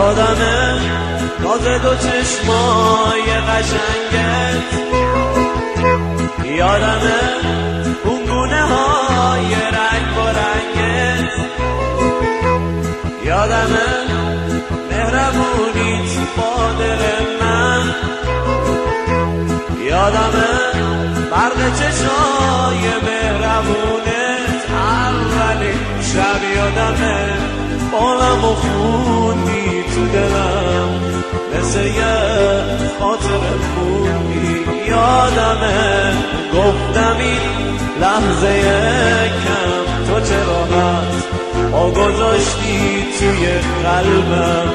یادمه تازه دو چشمای قشنگت، یادمه اون گونه های رنگ با رنگت، یادمه مهربونیت با دل من، یادمه برق چشای مهربونت اولین شب، یادمه بالمو خوندی تو دلم مثل یه خاطر موندی، یادمه گفتم این لحظه کم تو چه راحت پا گذاشتی توی قلبم.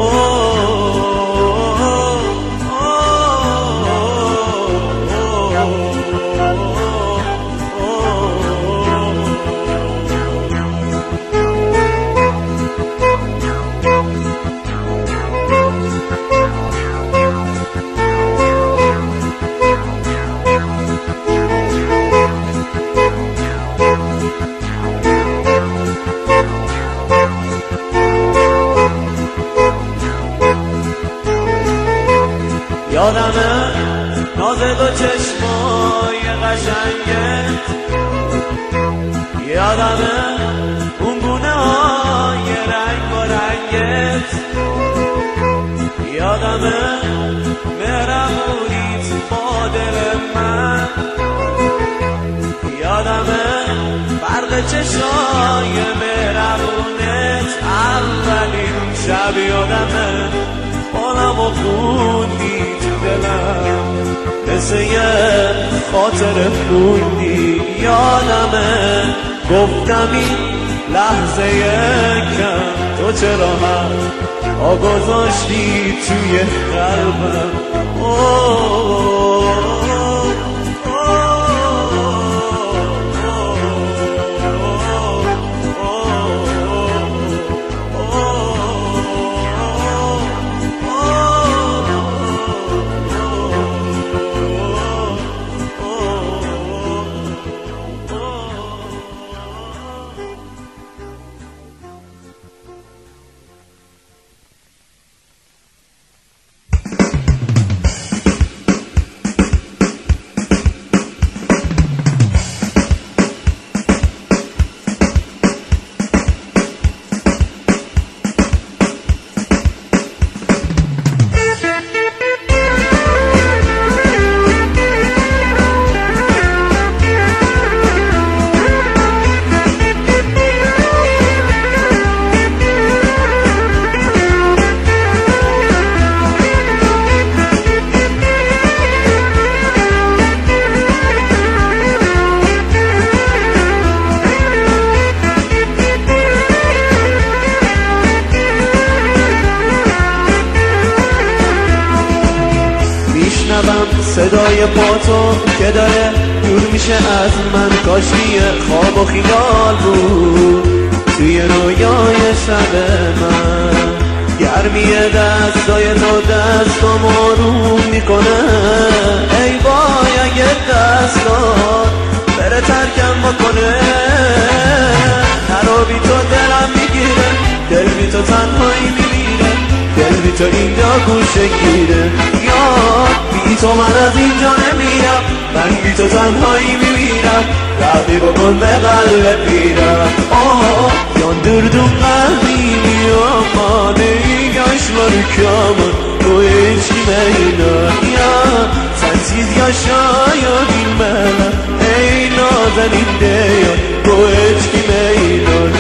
یادمه ناز دو چشمای قشنگت، یادمه اون گونه های رنگ و رنگت، یادمه مهربونیت با دل من، یادمه برق چشمای مهربونت اولین شب، یادمه بالمو خوندی تو دلم مثل یه خاطر موندی، یادمه گفتم این لحظه کم تو چه راحت پا گذاشتی توی قلبم. صدای پاتو که داره دور میشه از من، کاشی خواب و خیال بود توی رویای شب من، گرمی دستای تو دستم آروم میکنه، ای وای اگه دستات بره ترکم بکنه، نرو بی تو دلم میگیره، دل بی تو تنهایی میمیره، دل بی تو اینجا گوشه گیره، بی تو من از اینجا نمیرم، من بی تو تنهایی میمیرم، رفی بکن به قلب پیرم. یاندردم قلبی آماده گشور کامن تو هیچی مینا، sensiz yaşayayım ben, ey nazeninde bu hiç kime inan.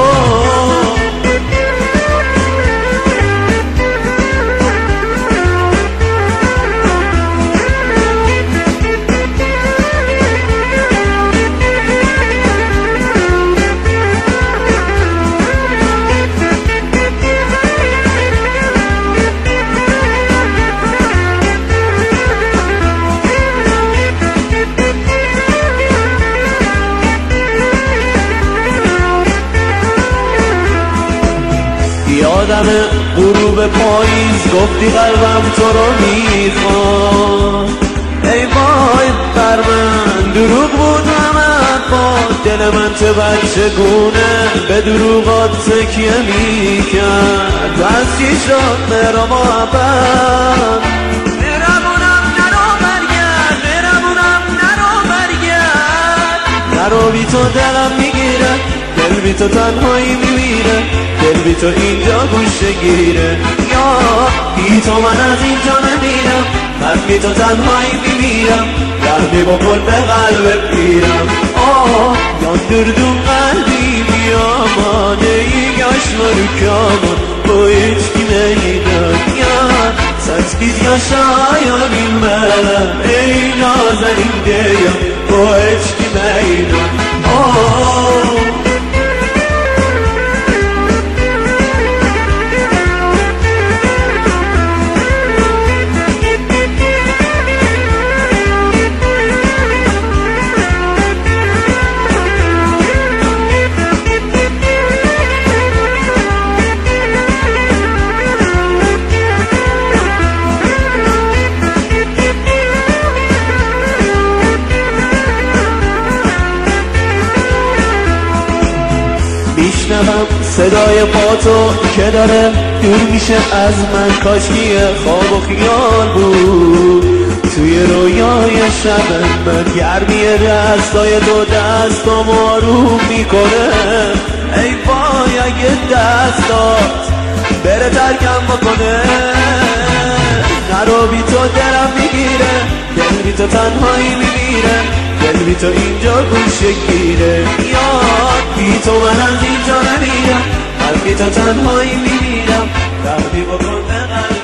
یادمه غروب پاییز گفتی قلبم تو رو میخواد، ای وای بر من دروغ بود همه با دل من چه بچگونه به دروغات تکیه میکرد، از چی شد مرا محبت برمونم نرو برگرد برمونم نرو برگرد نرو بی تو دلم میگیره دل بی تو تنهایی میمیره دل بی تو اینجا گوشه گیره یا بی تو من از اینجا نمیرم من بی تو تنهایی میمیرم رحمی بکن به قلبت پیرم yandırdın kalbimi yaman ey yaşları kaman bu hiç kime gider ya sensiz yaşayabilmem ey nazenin diyem bu hiç kime gider میشنوم صدای پاتو که داره دور میشه از من کاشکی خواب و خیال بود توی رویای شب من گرمی دستای دو دستم آروم میکنه ای وای اگه دستات بره ترکم بکنه نرو بی تو دلم میگیره دل بی تو تنهایی میمیره دل بی تو اینجا گوشه گیره یاد بی تو من از اینجا نمیرم من بی تو تنهایی میمیرم رحمی بکن به قلبم